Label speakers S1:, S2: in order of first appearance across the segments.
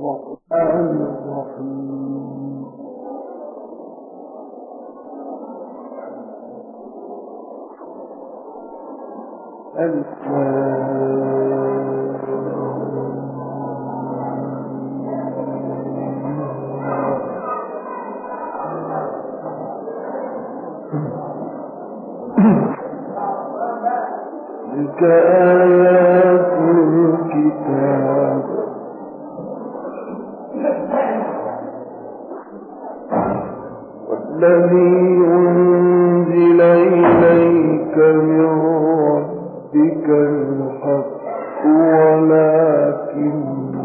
S1: الرحمن الرحيم تلك آيات الكتاب والذي أنزل إليك من ربك الحق ولكن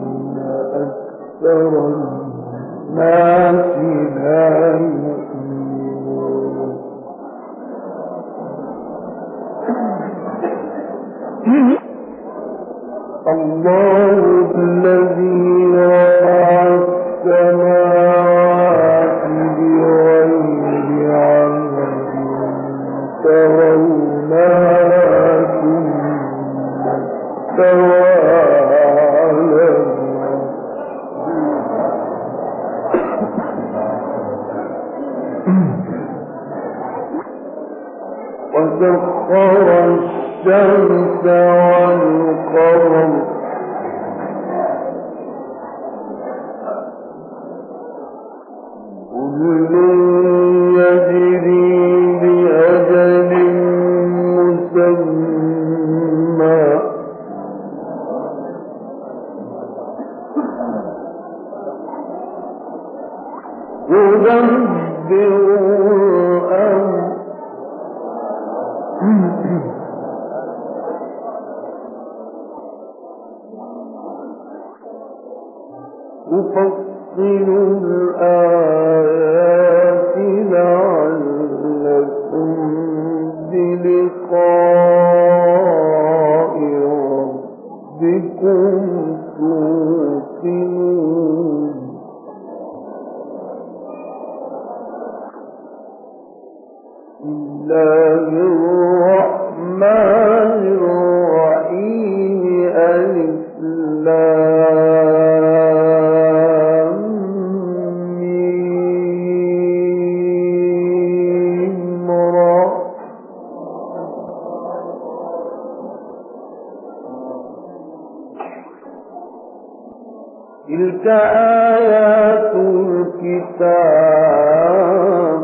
S1: أكثر الناس لا يؤمنون الله الذي رفع السماوات بغير عمد ترونها ثم استوى على وسخر الشمس والقمر كل يجري لأجل مسمى يدبر الأمر يفصل الآيات لعلكم بلقاء ربكم توقنون الله الرحمن الرحيم ألف لام ميم را تلك آيات الكتاب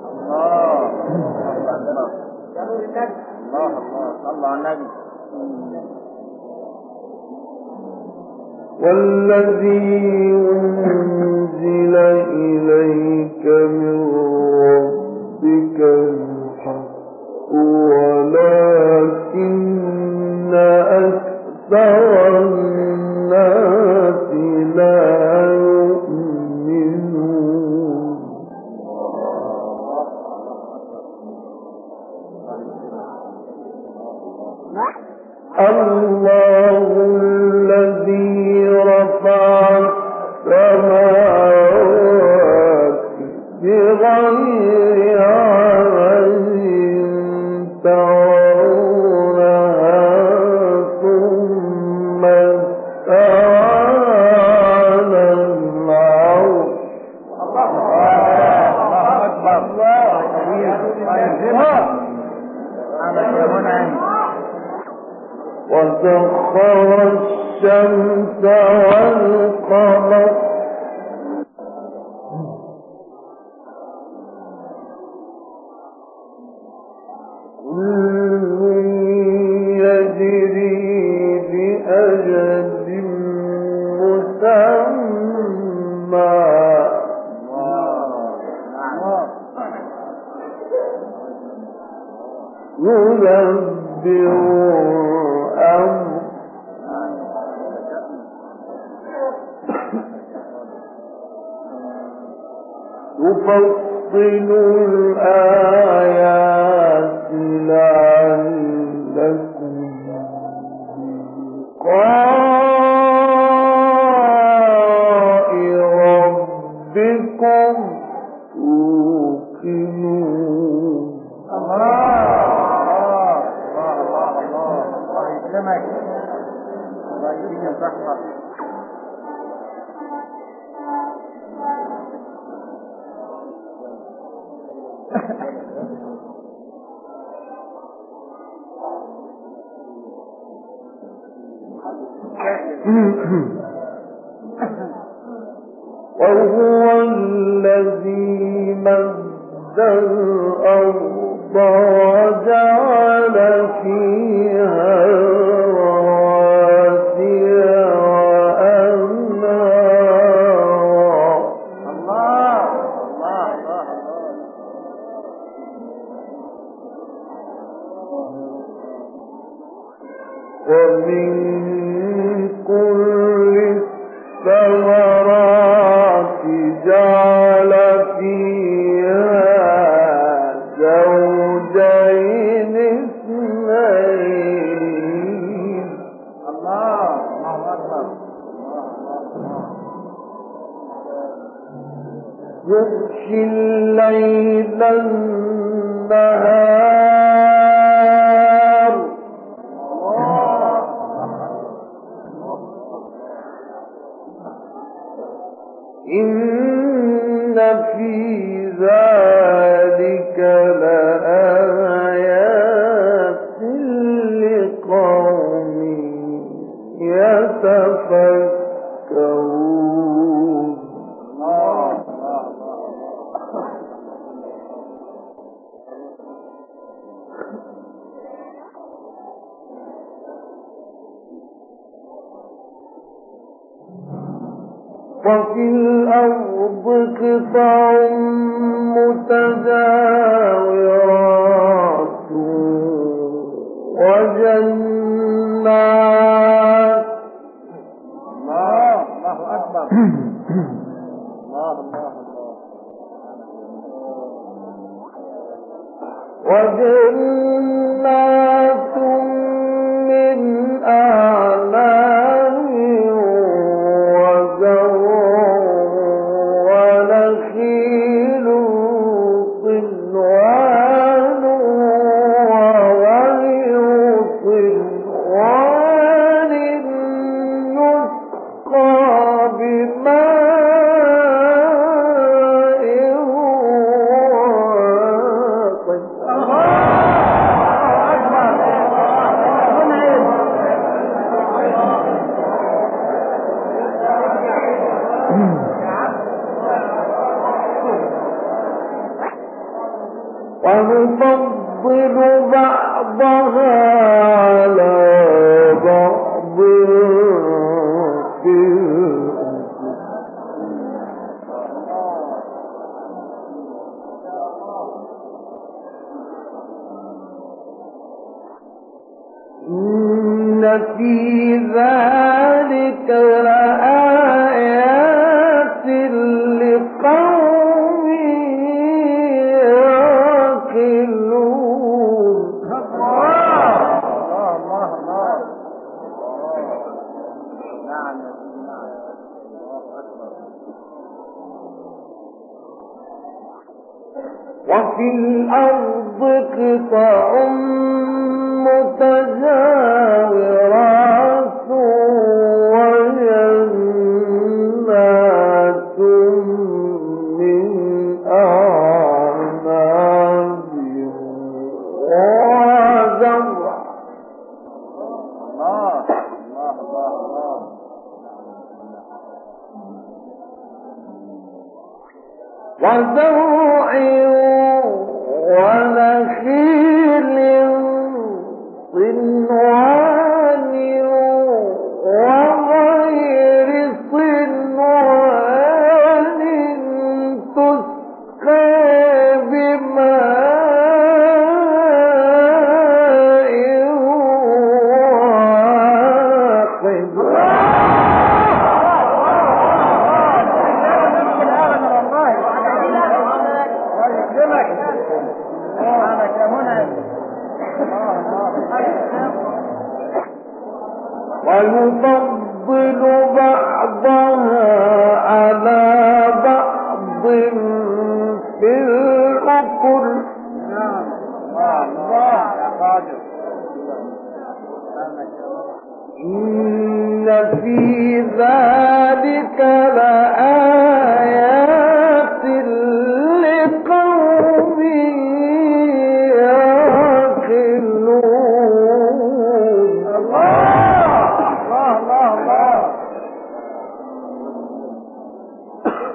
S1: والذي أنزل إليك من ربك الحق ولكن أكثر الناس لا يؤمنون الله الذي رفع السماوات بغير عمد ترونها ثم استوى على العرش وسخر الشمس والقمر كل يجري لأجل مسمى يدبر الأمر يفصل الآيات لعلكم بلقاء ربكم توقنون وهو الذي مد الأرض وجعل فيها رواسي وأنهارا. الله الله ومن كل الثمرات جعل فيها زوجين اثنين. الله أكبر. يغشي الليل النهار إن في ذلك لآيات لقوم يتفكرون. وفي الأرض قطع متجاورات وجنات. الله أكبر. وجنات من أعناب ونخيل صنوان وغير صنوان يسقى بماء ونفضل بعضها على بعض في إن في ذلك لآيات لقوم يعقلون. وفي الأرض قطع متجاورات وجنات من أعناب وزرع. وزرع ونخيل صنوان وغير صنوان تسقى بماء واحد.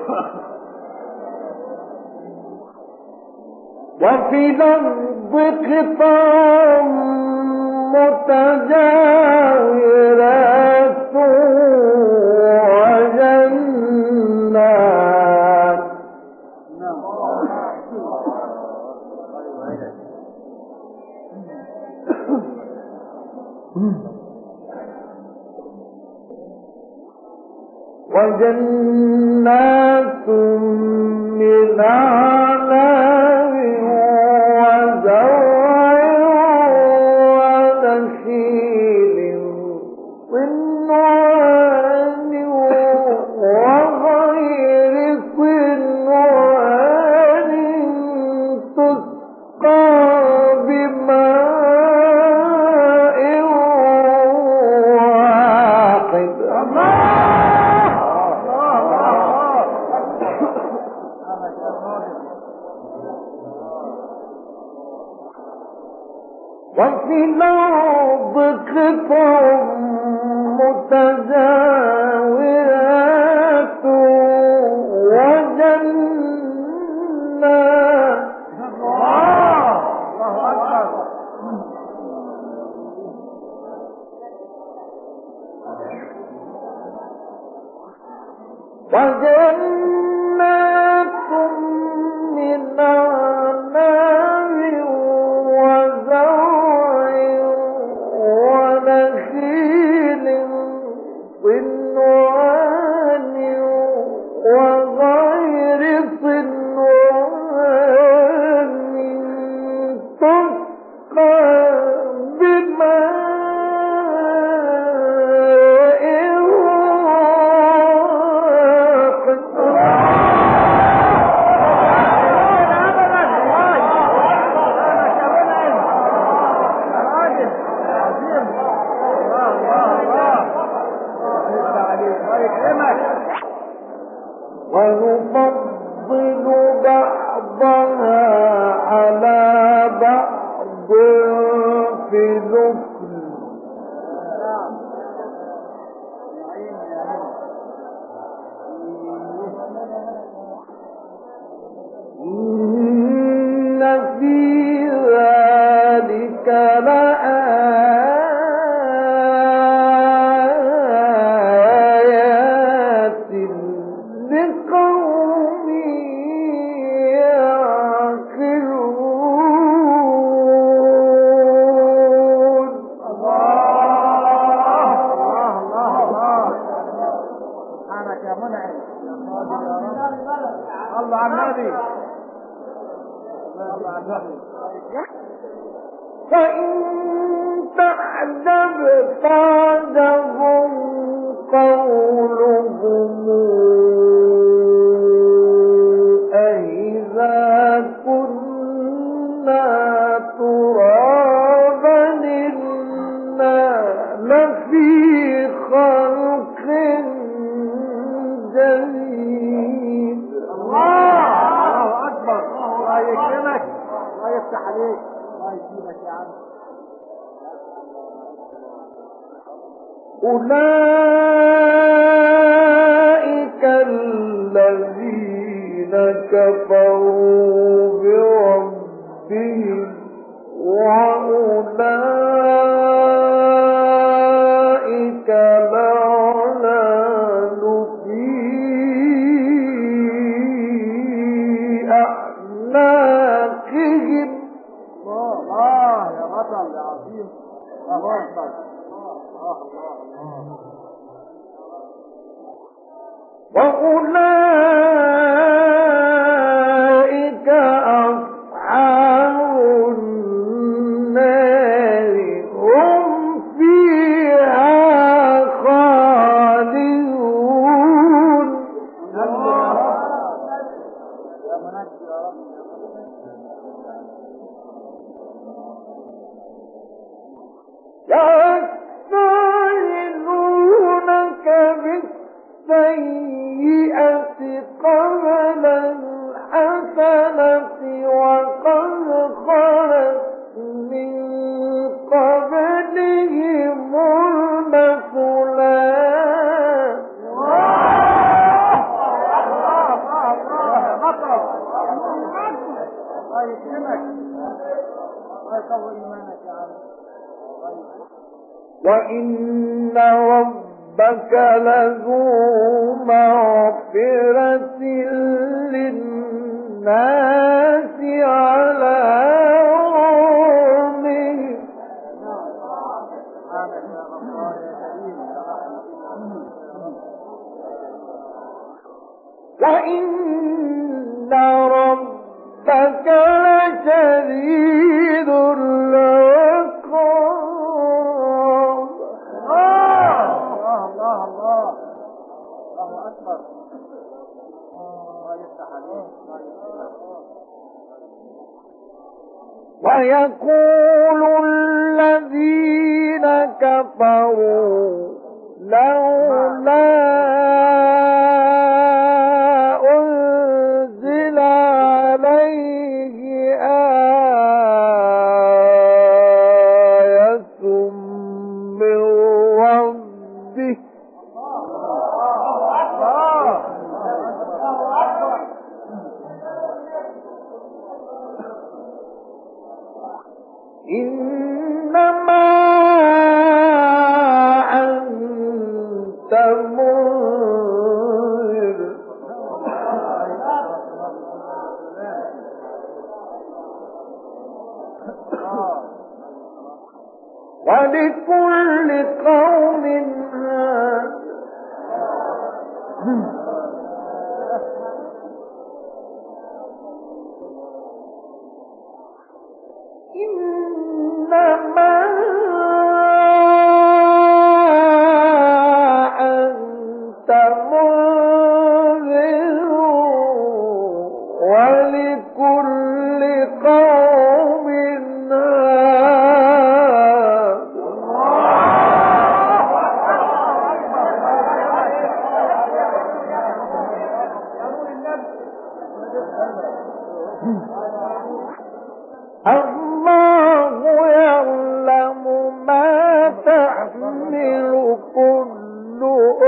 S1: وفي الأرض قطع متجاورات وجنات وجنات من أعناب وزرع ونخيل صنوان وغير صنوان تسقى بماء واحد. وفي الأرض قطع متجاورات وجنات وجنات من أعناب وزرع ونخيل صنوان وغير صنوان تسقى بماء ونفضل بعضها على بعض في الأكل إن في ذلك لآيات لقوم يعقلون.
S2: سبحانك يا منعم. الله على النبي. الله على النبي.
S1: فإن تعجب فعجب قولهم أإذا كنا ترابا إنا لفي خلق جديد.
S2: الله أكبر. الله يكرمك. الله يفتح عليك. الله يسيبك يا عم.
S1: أولئك الذين كفروا بربهم وأولئك الأغلال في أعناقهم.
S2: الله يا بطل يا عظيم. الله أكبر.
S1: وأولئك أصحاب النار هم فيها خالدون.
S2: يا منجي يا رب.
S1: يستعجلونك بالسيئة قبل الحسنة وقد خلت من قبلهم المثلات وإن ربك لذو مغفرة للناس على ظلمهم وإن ربك لشديد العقاب.
S2: الله أكبر.
S1: ويقول الذين كفروا لولا أنزل عليه آية من ربه إنما أنت منذر ولكل قوم هاد إنما أنت منذر ولكل قوم هاد الله يعلم ما تحمل كل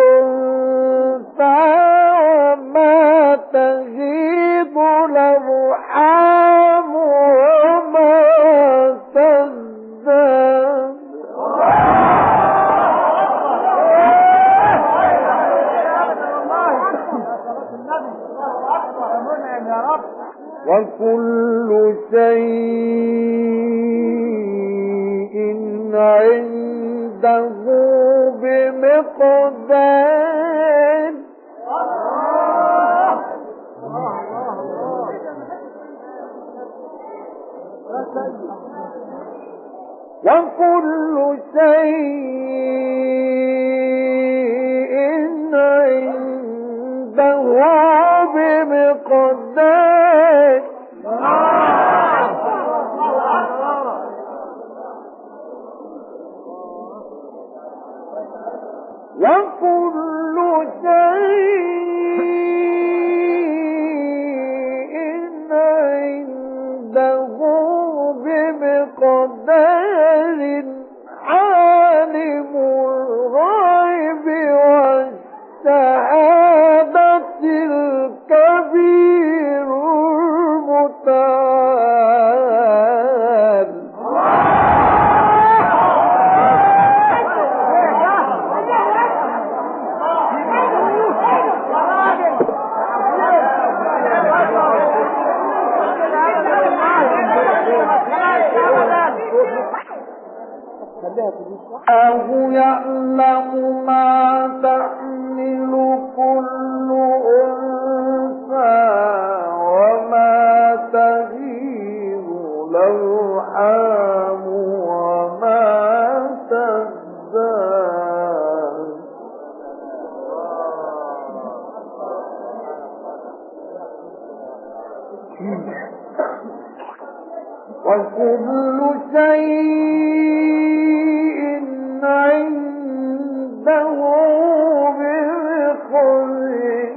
S1: أنثى وما تغيض الأرحام وما تزداد وكل شيء عنده بمقدار وكل شيء عنده بمقدار وكل شيء عنده بمقدار عالم الغيب والشهادة الكبير المتعال الله يعلم ما تحمل كل أنثى وما تغيض الأرحام وما تزداد وكل شيء عنده بمقدار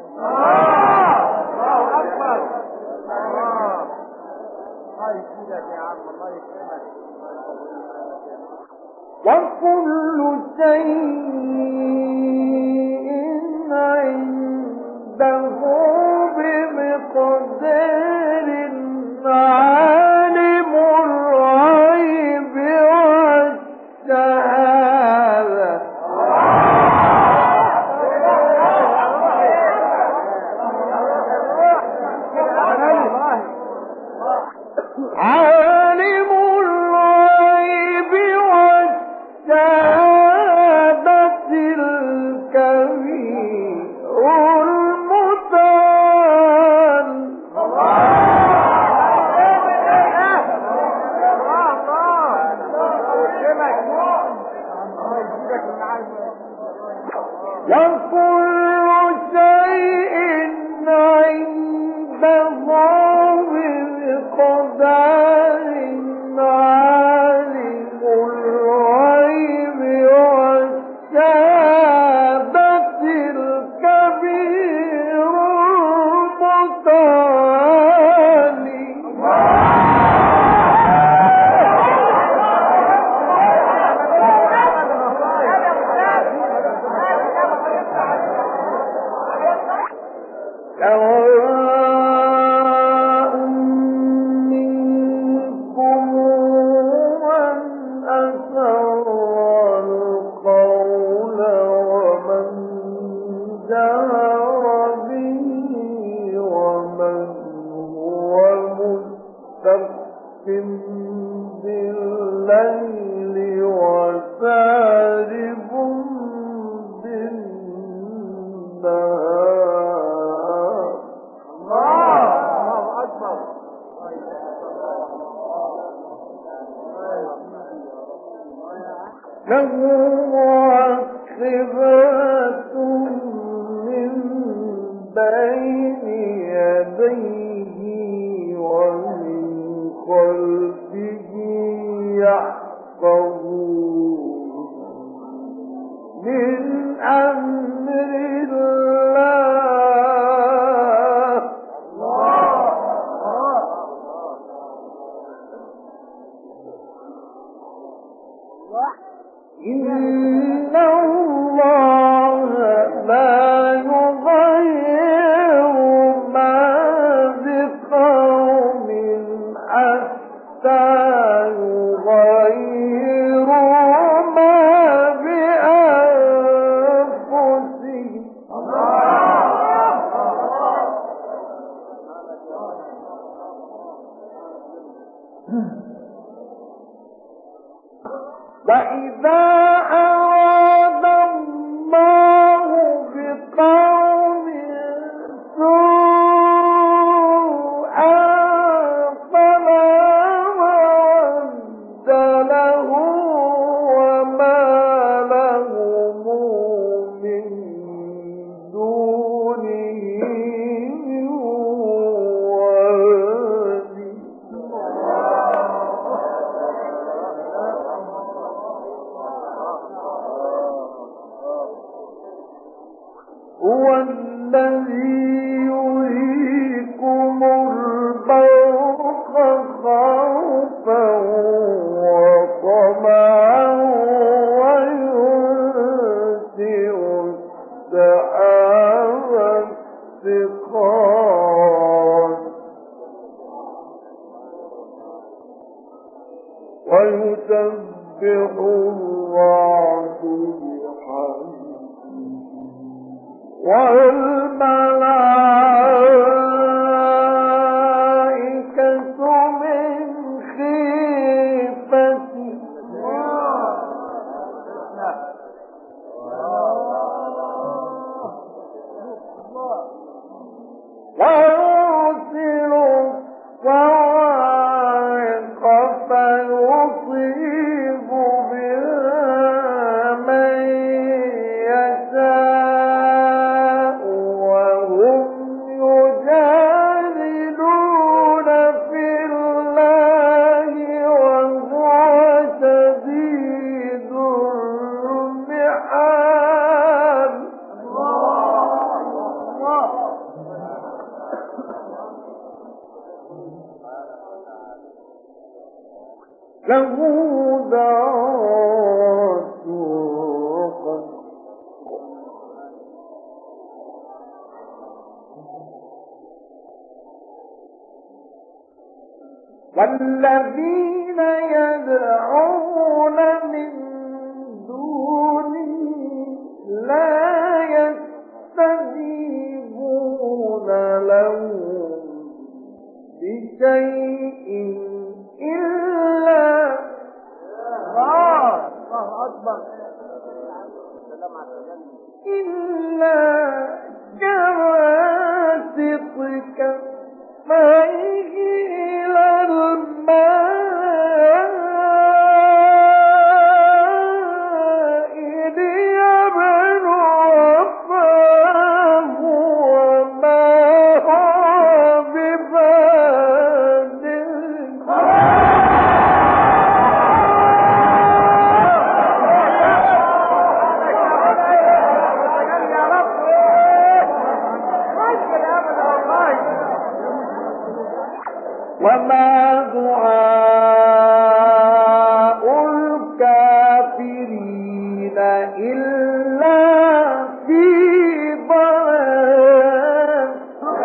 S1: وكل شيء عنده بمقدار عالم الغيب سواء منكم من أسر القول ومن جهر به ومن هو مستخف بالليل وسارب بالنهار.
S2: الله أكبر.
S1: له معقبات من بين يديه ومن خلفه يحفظون من أمر الله. إن الله لا يغير ما بقوم حتى يغيروا ما بأنفسهم. وإذا أراد الله بقوم سوءا فلا مرد له وما لهم من دونه من ولي. هو الذي يريكم البرق خوفا وطمعا وينزل السحاب الثقال ويسبح الرعد والملائكة من خيفته ويرسل الصواعق فيصيب بها من يشاء وهم يجادلون في الله وهو شديد المحال. له دعوات الرقم والذين يدعون من دونه لا يستجيبون لهم بشيء إلا كباسط كفيه إلى الماء ليبلغ فاه وما هو وما دعاء الكافرين إلا في ضلال.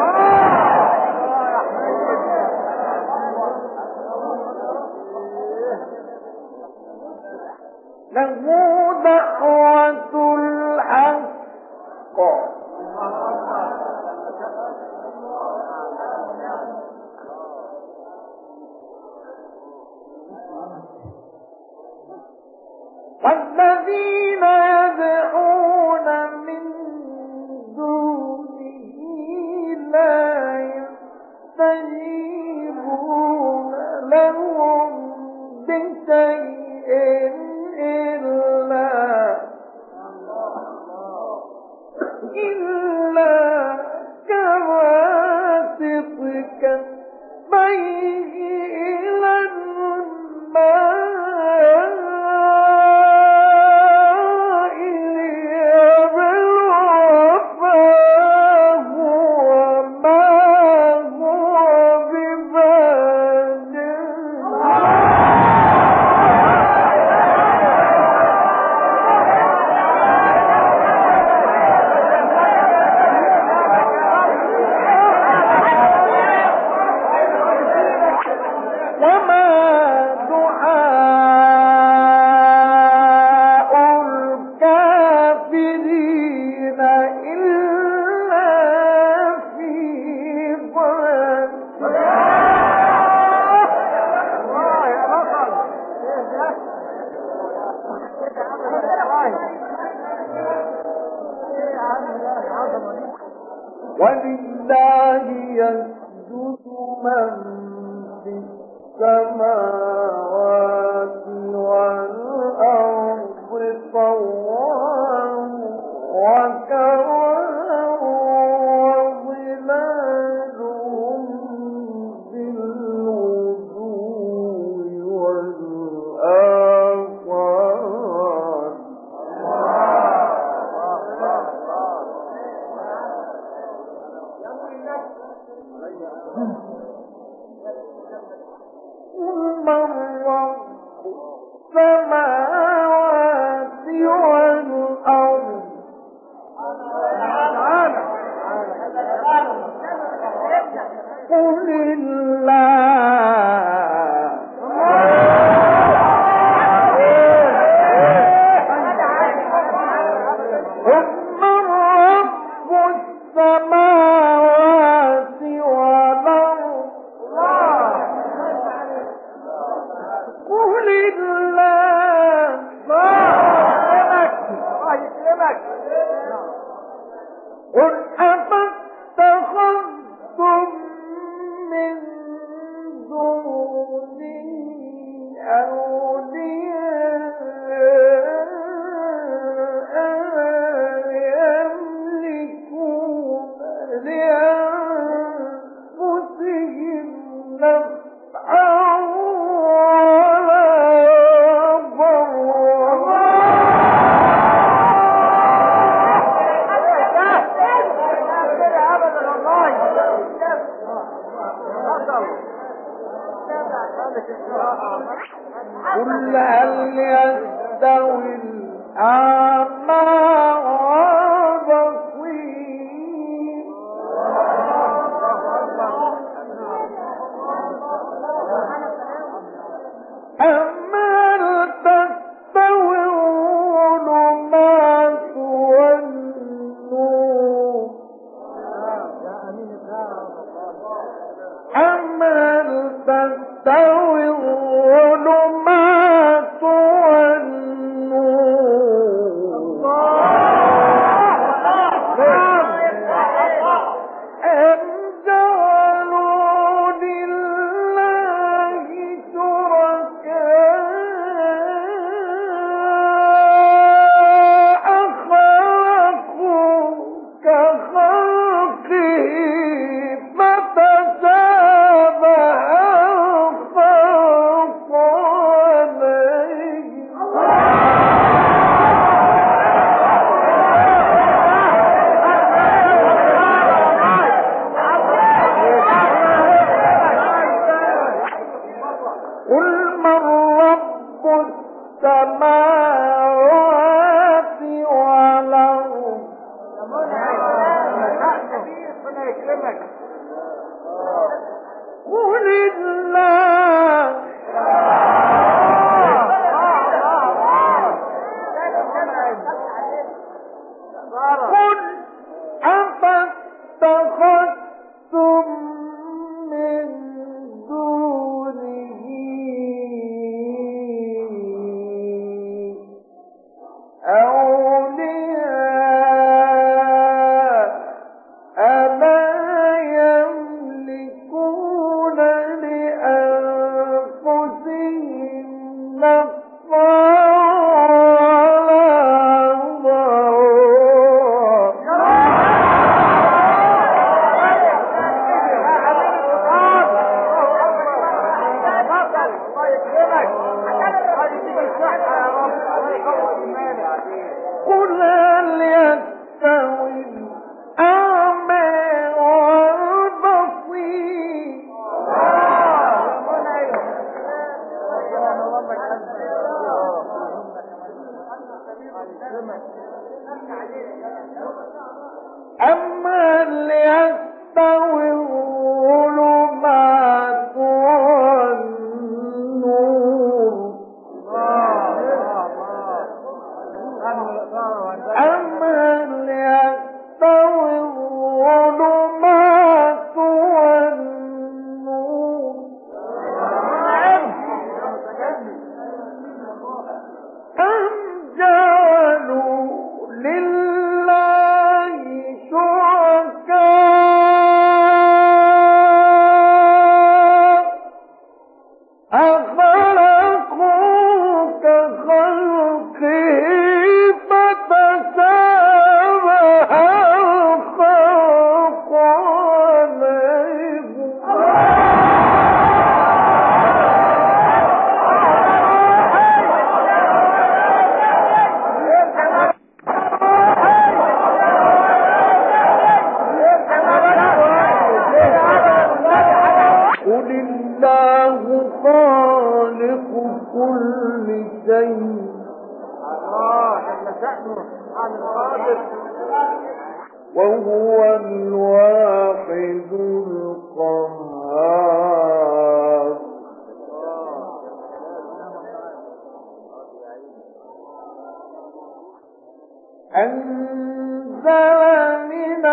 S1: ولله يسجد من في السماوات والأرض طوعا وكرها وظلالهم بالغدو والآصال من رب السماوات والأرض قل الله ثم رب السماوات والأرض قل الله قل أفاتخذتم من دونه أولياء يملكون لأنفسهم نفعا ولا ضرا قل هل يستوي الأعمى والبصير أم هل تستوي الظلمات والنور أم هل تستوي الظلمات والنور أم جعلوا لله شركاء خلقوا كخلقه فتشابه الخلق عليهم قل من رب السماوات والأرض قل الله قل أفاتخذتم من دونه أولياء ألا يملكون لأنفسهم نفعا ولا ضرا شيء وهو الواحد القهار أنزل من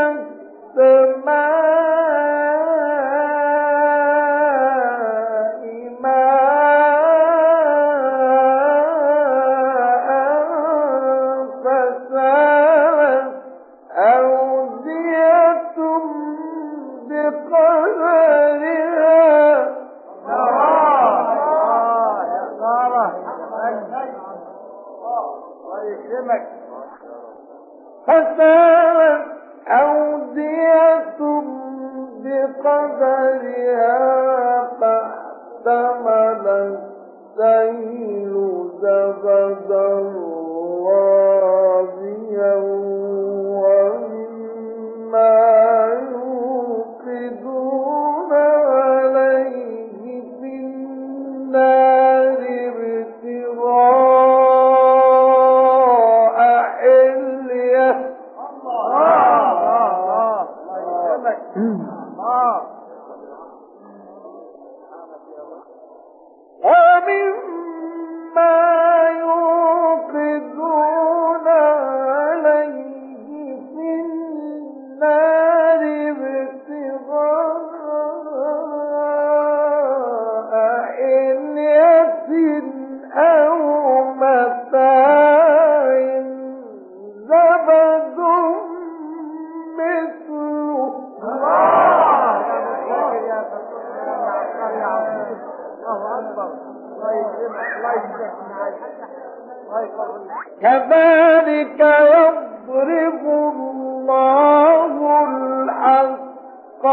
S1: السماء ماء فسالت أودية بقدرها فاحتمل السيل زبدا رابيا ومما يوقدون عليه في النار ابتغاء حلية ومما يوقدون عليه في النار ابتغاء حلية أو متاع زبد مثله كذلك يضرب الله الحق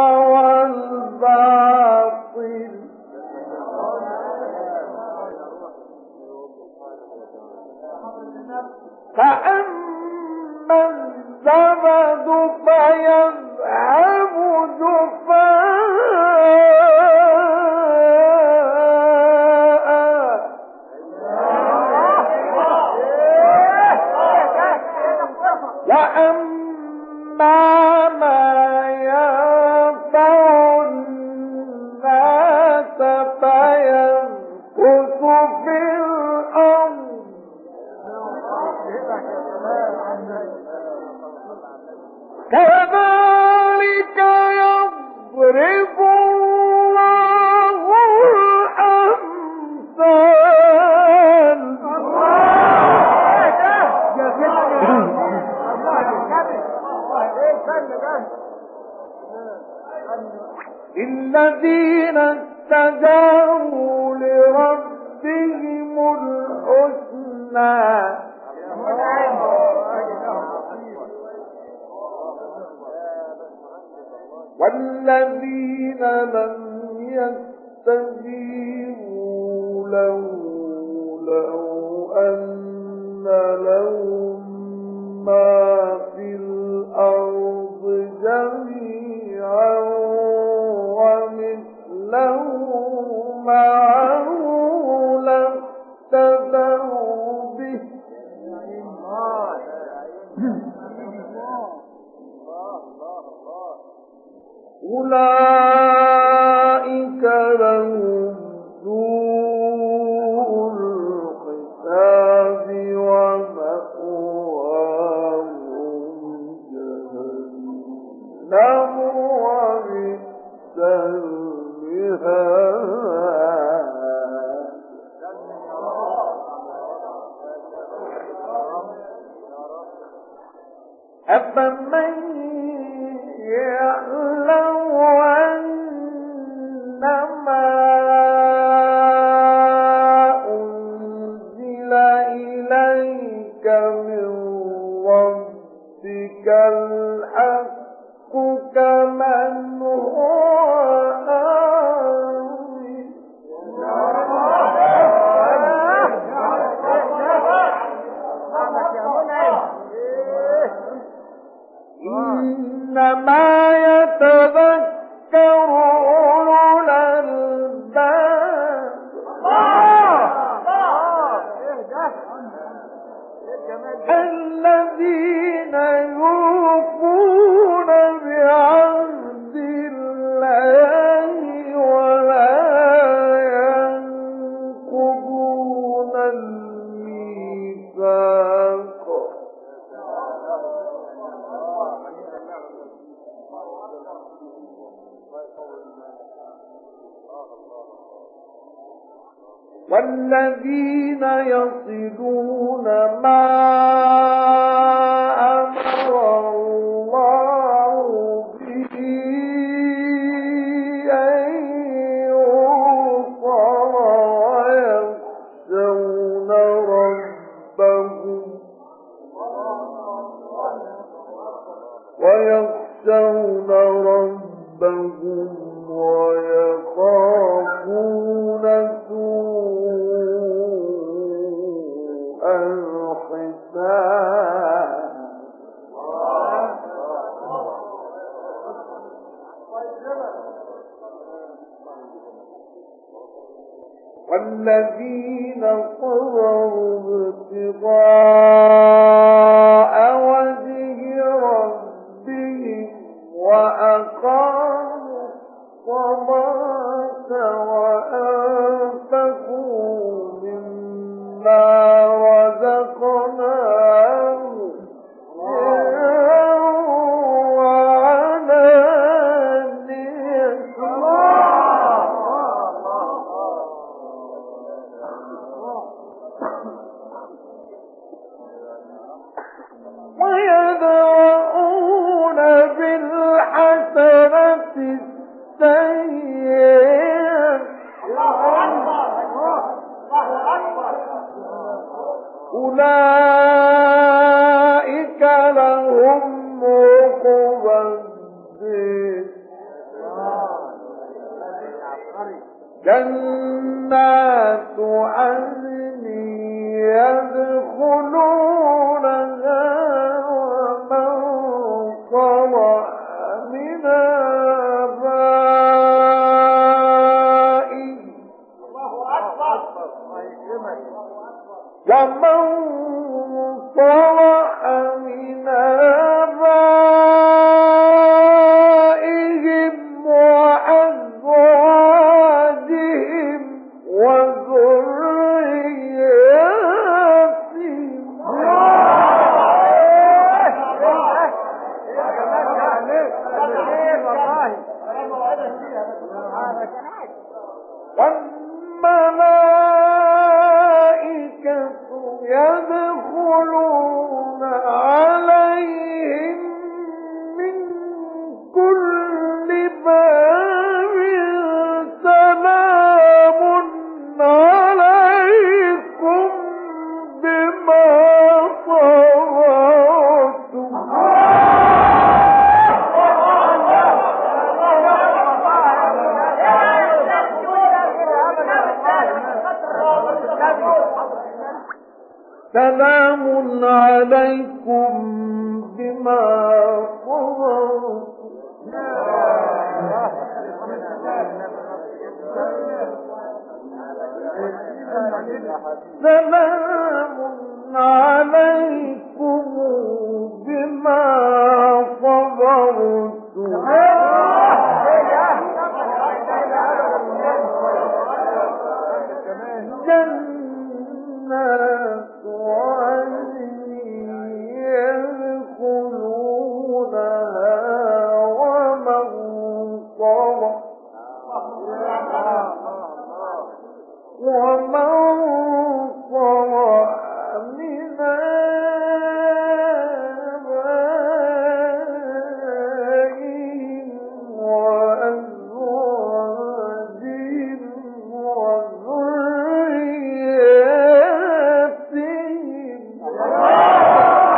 S1: والباطل فأما الزبد فيذهب جفاء وأما ما ينفع الناس فيمكث في الأرض كذلك يضرب الله الأمثال الذين استجابوا لربهم الحسنى والذين لم يستجيبوا له لو أن لهم ما في الأرض جميعا ومثله معه لافتدوا به أولئك لهم سوء الحساب ومأواهم جهنم وبئس المهاد أفمن يعلم أنما أنزل إليك من ربك الحق كمن هو آمن إنما يتذكر أولو الألباب والذين يصلون ما أمر الله به أن يوصل ويخشون ربهم ويخافون سوء الحساب والذين صبروا ابتغاء وجه ربهم وأقاموا الصلاة وأنفقوا مما رزقناهم ويدرؤون بالحسنة السيئة أولئك لهم عقبى الدار جنات عدن يدخلونها ومن صلح من آبائهم ومن صلح من آبائهم وأزواجهم وذرياتهم والملائكة يدخلون عليهم من كل باب سلام عليكم بما صبرتم سلام عليكم بما صبرتم سلام عليكم بما صبرتم جنات عدن يدخلونها ومن صلح من آبائهم وأزواجهم وذرياتهم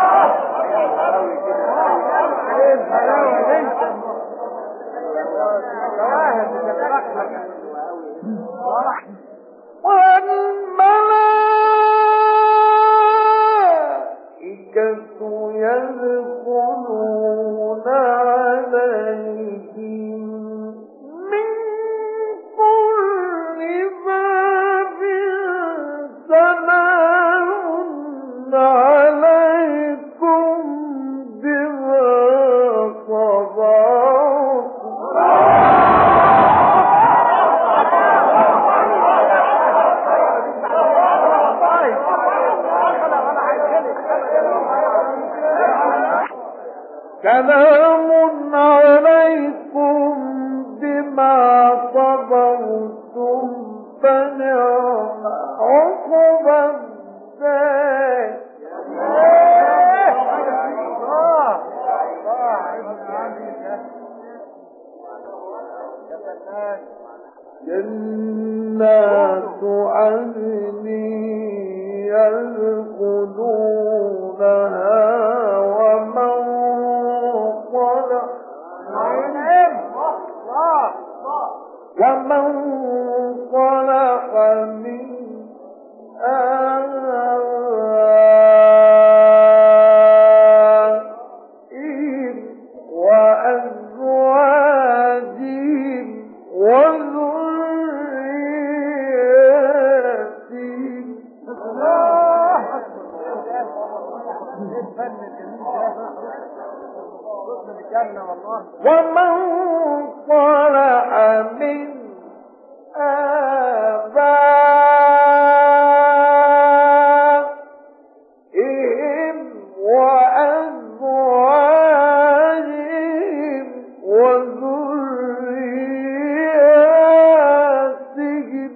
S1: والملائكة يدخلون عليهم من كل باب سلام عليكم بما صبرتم سلام عليكم جنات عدن يدخلونها ومن صلح من آبائهم وأزواجهم وذرياتهم ومن صلح من آبائهم وأزواجهم وذرياتهم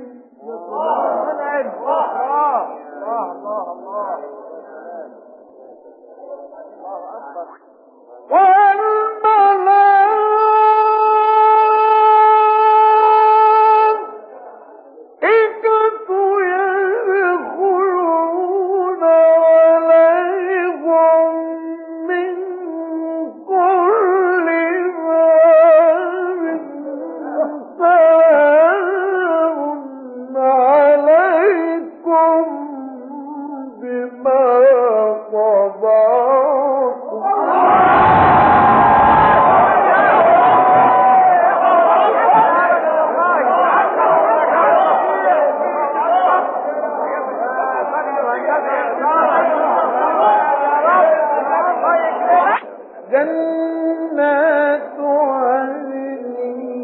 S1: والملائكة يدخلون عليهم من كل باب سلام عليكم بما صبرتم جنات عدن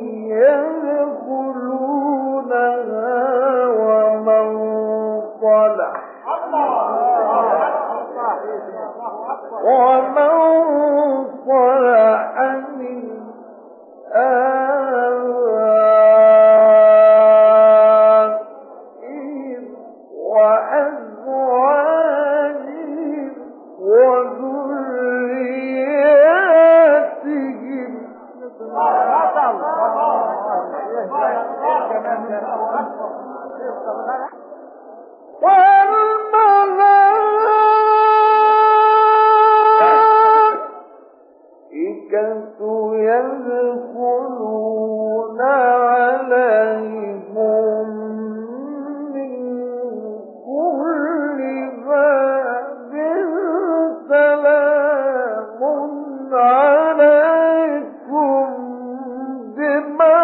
S1: يدخلونها ومن صلح من آبائهم وأزواجهم وذرياتهم والملائكة يدخلون عليهم من كل باب سلام عليكم بما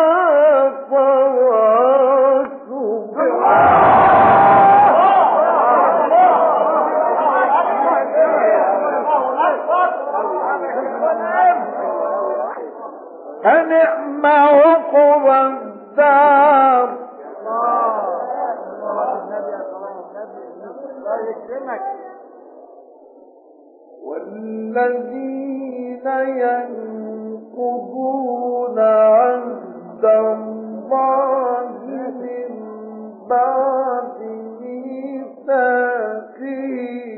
S1: فنعم عقب الدار. والذين ينقضون عهد الله من بعد ميثاقه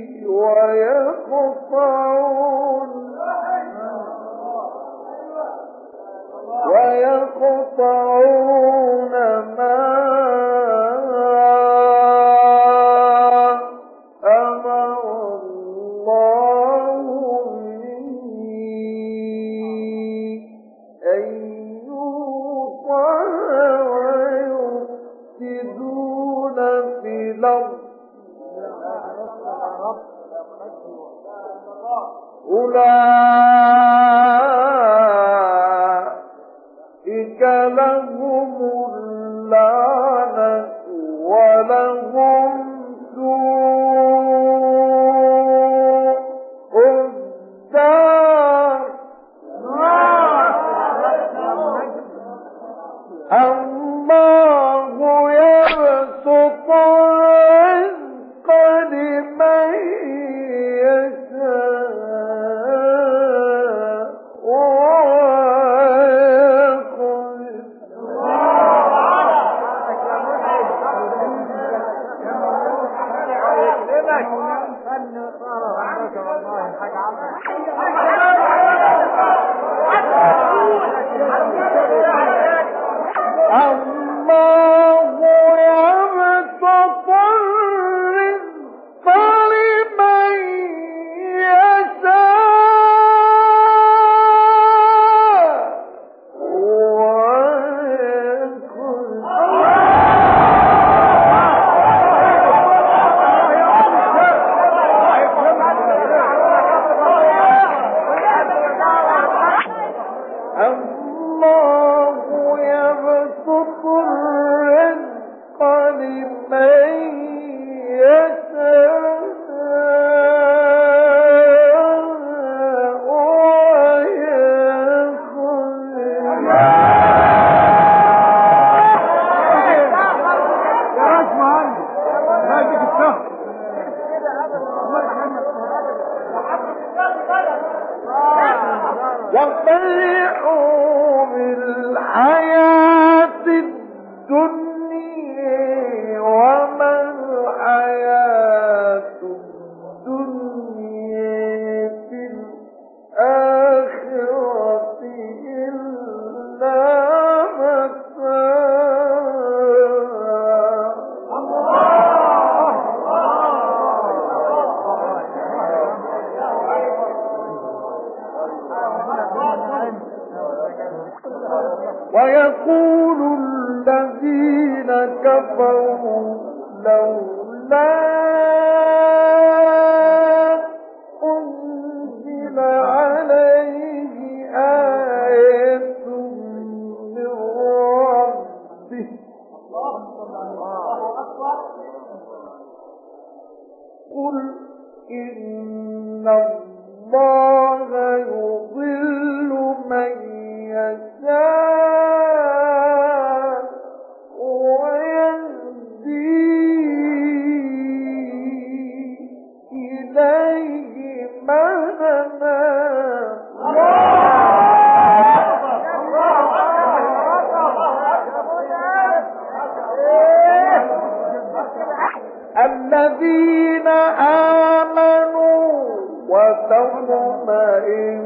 S1: ويقطعون ما أمر الله به أن يوصل ويفسدون في الأرض أولئك لهم اللعنة ولهم سوء الدار. الله يبسط الرزق لمن يشاء ويقدر. ويقول الذين كفروا لولا أنزل عليه آية من ربه قل إن الله يضل من يشاء ويهدي إليه من أناب الذين آمنوا وتطمئن